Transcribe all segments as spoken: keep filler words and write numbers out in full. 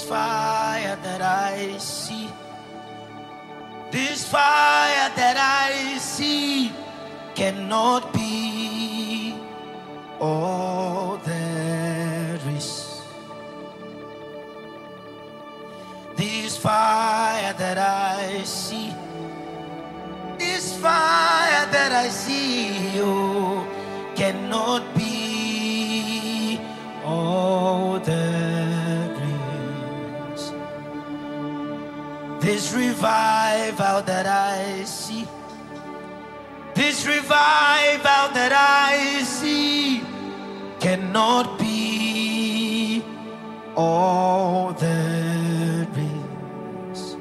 fire that I see, this fire that I see cannot be all there is. This fire that I see, this fire that I see, oh, cannot be all there is. This revival that I see, this revival that I see cannot be all there is.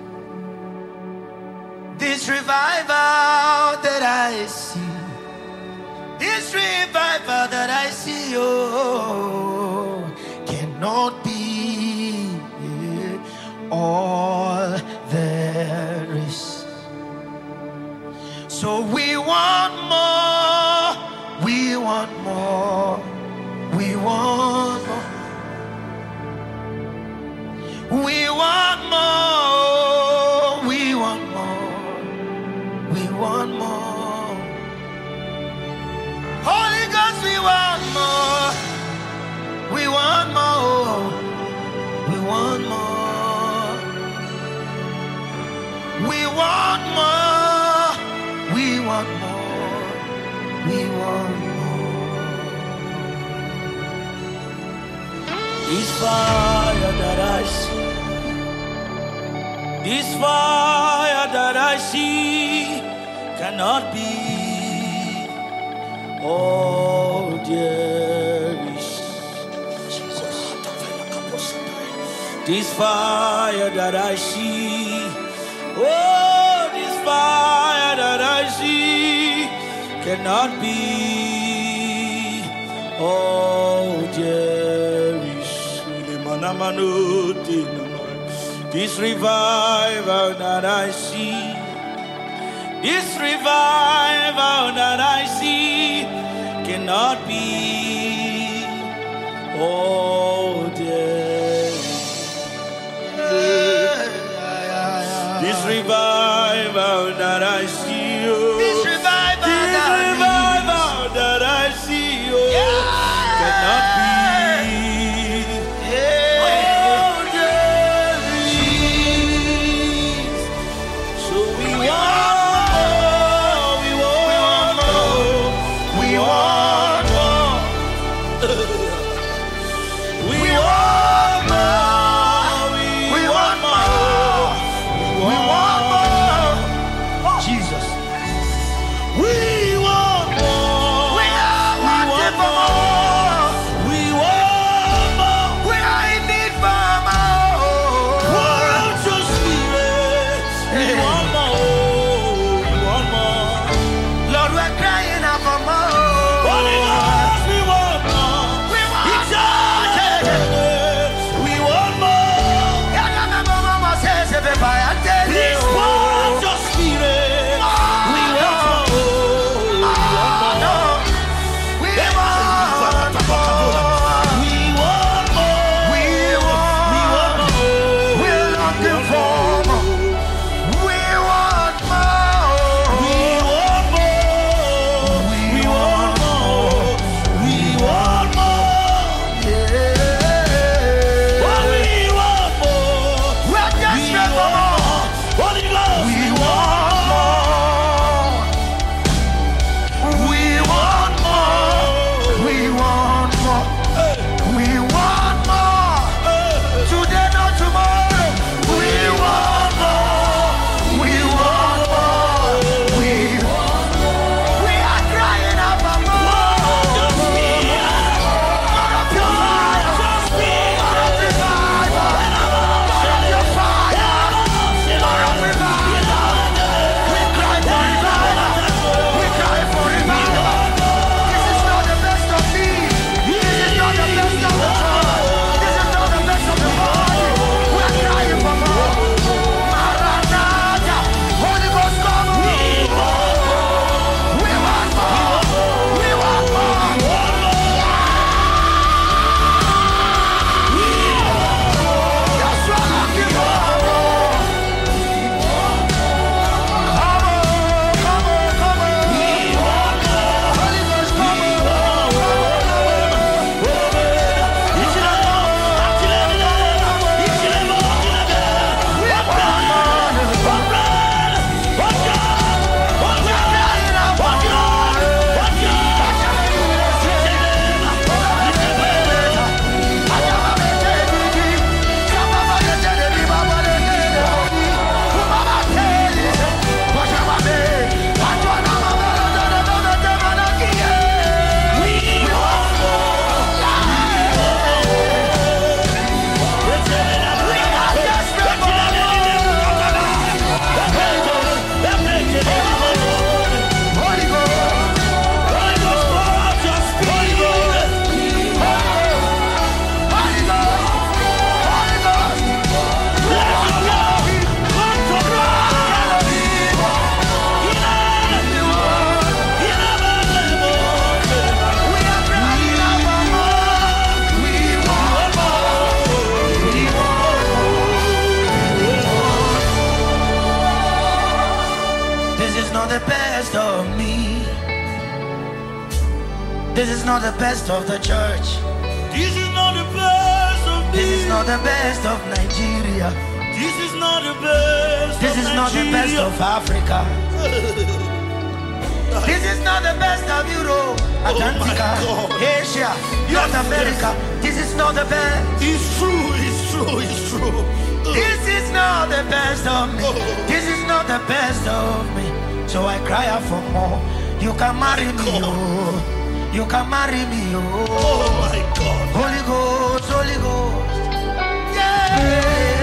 This revival that I see, this revival that I see, oh, cannot be all there is. So we want more, we want more, we want more, we want more, we want more, we want more. Holy Ghost, we want more, we want more, we want more, we want more, we want more, we want more. This fire that I see, this fire that I see cannot be all there is. This fire that I see, oh, this fire that I see cannot be all there is. This revival that I see, this revival that I see cannot be all there is. This revival that I see, oh, this revival, this revival that I see, oh, yeah, cannot be all there is. So we want more, we want more, we want more, we want more, we want more. We want more, not the best of the church. This is not the best of me. This is not the best of Nigeria. This is not the best This of is not the best Nigeria. of Africa. This is not the best of Europe, Atlantica, God. Asia, North Yes, America. This is not the best. It's true, it's true, it's true. This is not the best of me. Oh. This is not the best of me. So I cry out for more. You can marry me, oh. You can marry me, oh. Oh my God. Holy Ghost, Holy Ghost. Yeah.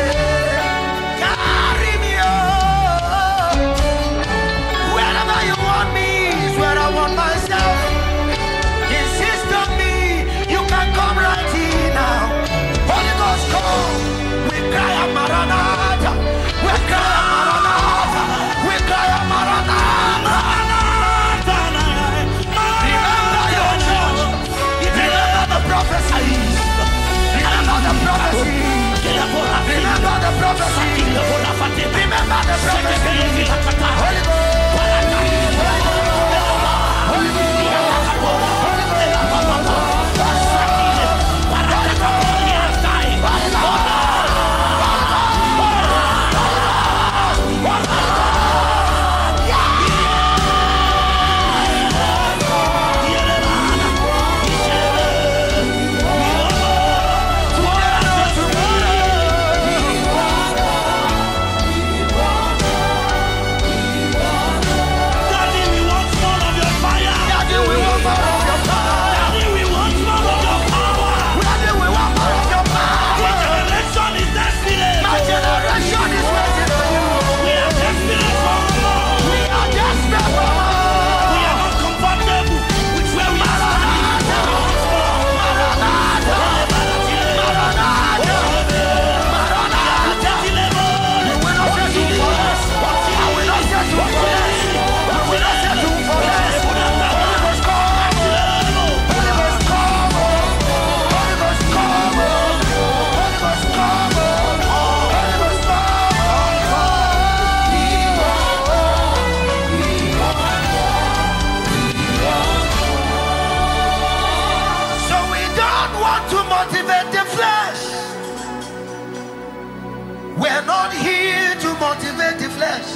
Carry me, oh. Wherever you want me is where I want myself. Insist on me. You can come right in now. Holy Ghost, come. We cry out Maranatha. We cry out Maranatha. We cry out Maranatha. Remember your church. Remember the prophecies. Remember the prophecy. Remember the prophecy. Remember the prophecy. Holy Ghost. Holy Ghost. We're not here to motivate the flesh.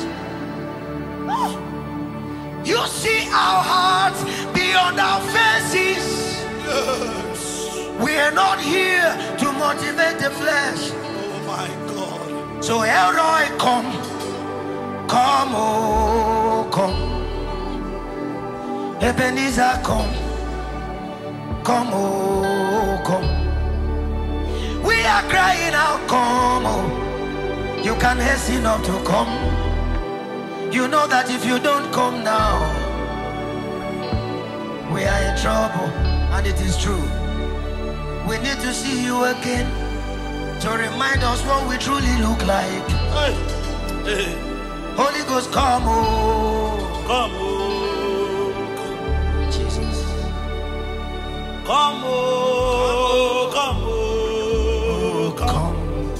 You see our hearts beyond our faces. We are not here to motivate the flesh. Oh my God. So Elroy, come, come, oh, come. Ebenezer, come, come, oh, come. We are crying out, come, oh. You can hasten up to come. You know that if you don't come now, we are in trouble, and it is true. We need to see you again to remind us what we truly look like. Hey. Hey. Holy Ghost, come, oh, Come, oh, Jesus, come, oh, come, oh, come. come,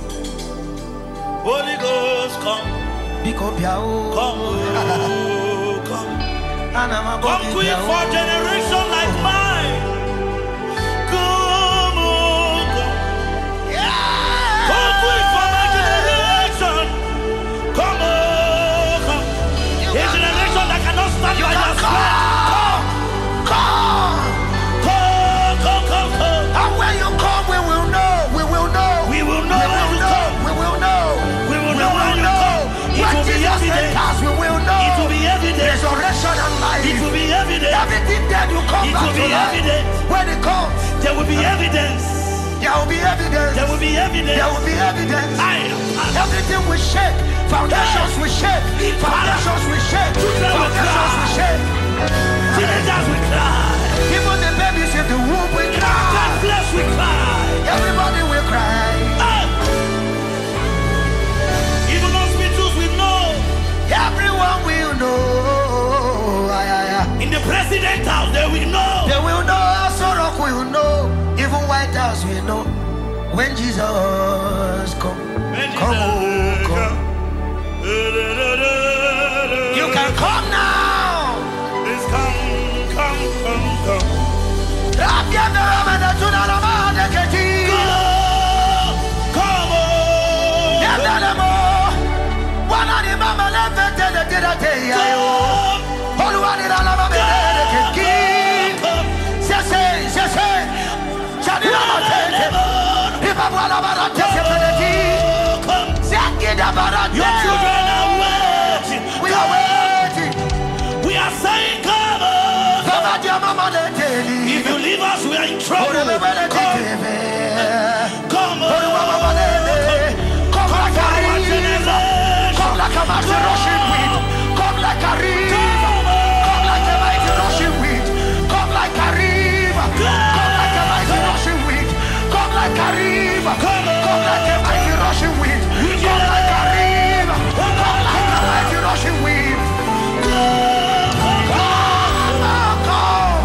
Holy Ghost, come, pick up your come, oh, come. and I'm a Come quick for a generation like mine. Come, oh, come. yeah. Come quick for my generation. Come, oh, come. You A can generation that cannot stand You by can your come, side. come, Come, come, come, come. and when you come, we will know, we will know, We will know we when will you know, come. we will know, We will we know when will you know. come. It When will be Jesus evident. enters, we will know. It will be evident. Resurrection and life. It will be evident. Everything that will come It back will to be life. evident. When it comes, There will be evidence. there will be evidence. There will be evidence. There will be evidence. Aye. Everything will shake. Foundations will shake. Foundations will shake. Children will Foundations will shake. Teenagers will cry. Even the babies in the womb will God cry. bless will cry. Everybody will cry. Aye. Even hospitals will know. Everyone will know. Aye, aye, aye. In the president's house, they will know. They will know. Sorok will know. Even White House will know. When Jesus come, When come, Jesus oh, come. come. You can come now. Please come, come, come, come. Your children are waiting. We are waiting. We are saying, come on. If you leave us, we are in trouble. Come, come on. Come like a river. Come like a mighty rushing wind. Come like a river. Come like a mighty rushing wind. Come like a river. Come like a mighty rushing wind. Come like a river. Come like a mighty rushing wind. Come like a river. Come like a mighty rushing wind. Come, come.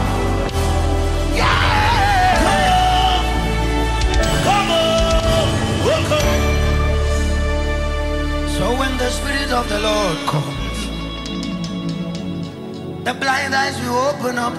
Yeah. Come on. Welcome. So when the Spirit of the Lord comes, the blind eyes will open up.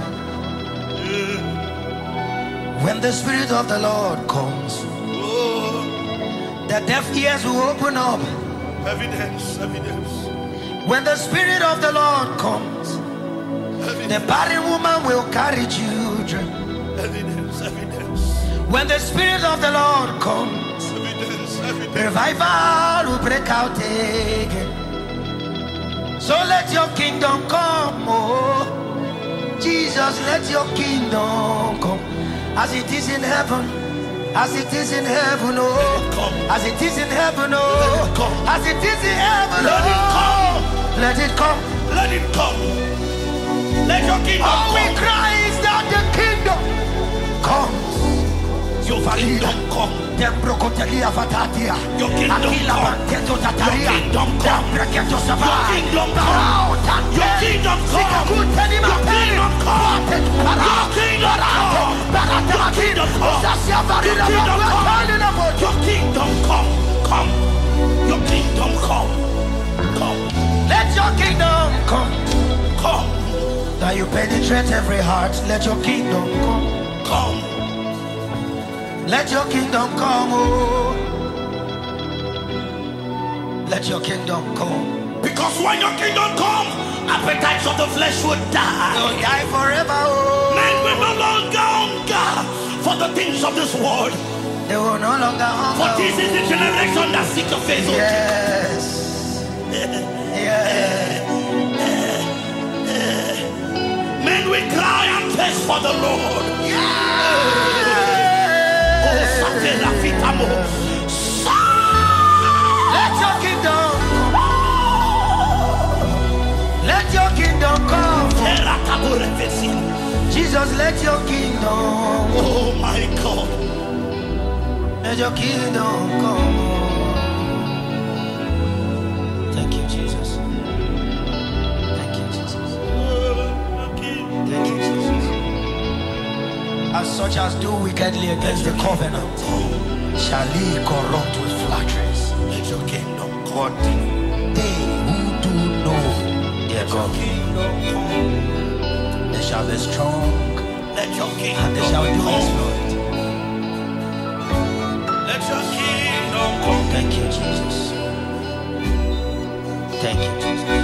When the Spirit of the Lord comes, the deaf ears will open up. Evidence, evidence. When the Spirit of the Lord comes, evidence. The barren woman will carry children. Evidence, evidence. When the Spirit of the Lord comes, evidence, evidence. Revival will break out again. So let your kingdom come, oh Jesus, let your kingdom come, as it is in heaven. As it is in heaven, oh, as it is in heaven, oh, as it is in heaven, oh, let it come, let it come, let your kingdom come. All we cry is that the kingdom comes. Your kingdom come. Your kingdom come. Your kingdom come. Your kingdom come. Your kingdom come. Your kingdom come. Your kingdom come. Your kingdom come. Your kingdom come. Your kingdom come. Come. Your kingdom come. Come. Let your kingdom come. Come. That you penetrate every heart. Let your kingdom come. Come. Let your kingdom come, oh. Let your kingdom come. Because when your kingdom come, appetites of the flesh will die. They'll die forever, oh. Men will no longer hunger for the things of this world. They will no longer hunger. For this is the generation that seeks your face. Yes. Yes. Men will cry and thirst for the Lord. Yeah. Let your kingdom come. Let your kingdom come. Jesus, let your kingdom. Oh my God. Let your kingdom come. Thank you, Jesus. Thank you, Jesus. Thank you, Jesus. As such as do wickedly against the covenant shall he corrupt with flatteries. Let your kingdom come. They who do know their God, they shall be strong. Let your kingdom and they shall do exploit. Let your kingdom come. Thank you, Jesus. Thank you, Jesus.